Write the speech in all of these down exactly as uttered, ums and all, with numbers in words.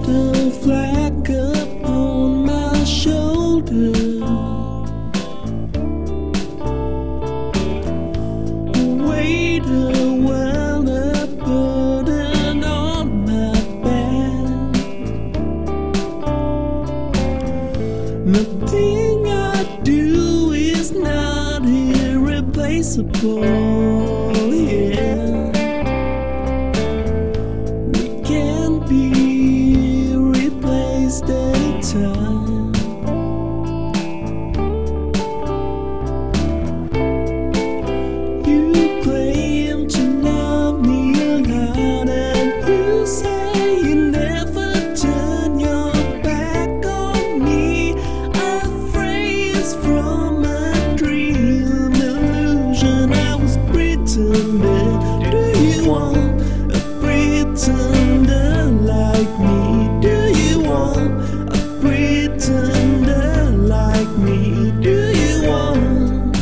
shadow flag upon my shoulder. Weight the world a burden on my back. Nothing I do is not irreplaceable. Yeah. Be replaced anytime. You claim to love me a lot, and you say you never turn your back on me. A phrase from a dream illusion. I was pretending. Do you want a pretender like me? Do you want a pretender like me? Do you want?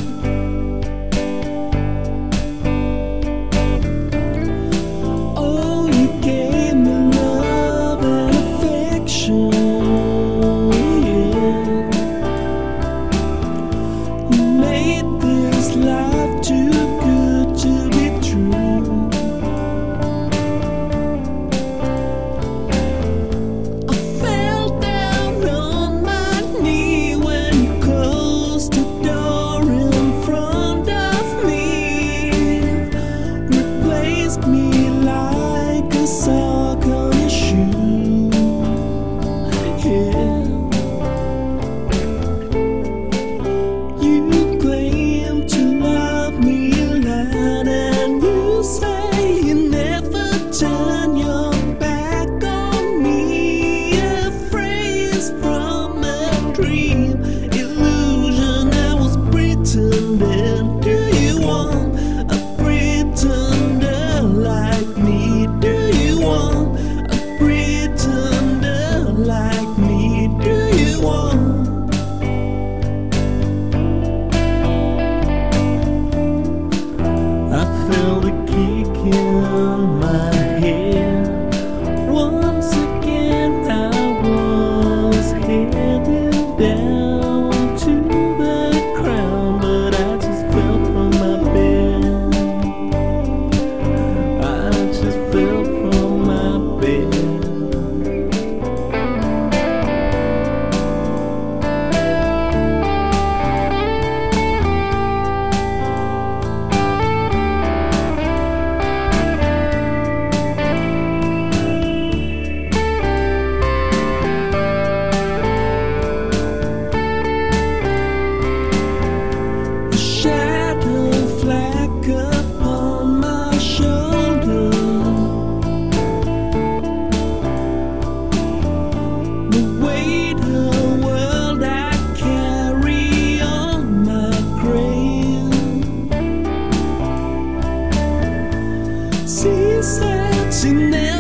Oh, you gave me love and affection, yeah. You made this life too good to be true. Me like a sock on your shoe, yeah. You claim to love me a lot, and you say you never turn your back on me. A phrase from a dream illusion. I was pretending. Do you want a pretender like me? Do you want a pretender like me? Do you want? I felt a kick in my head. Once again I was headed down to the ground, but I just fell from my bed. Fell from my bed. A shadow flag upon my shoulder. She said she never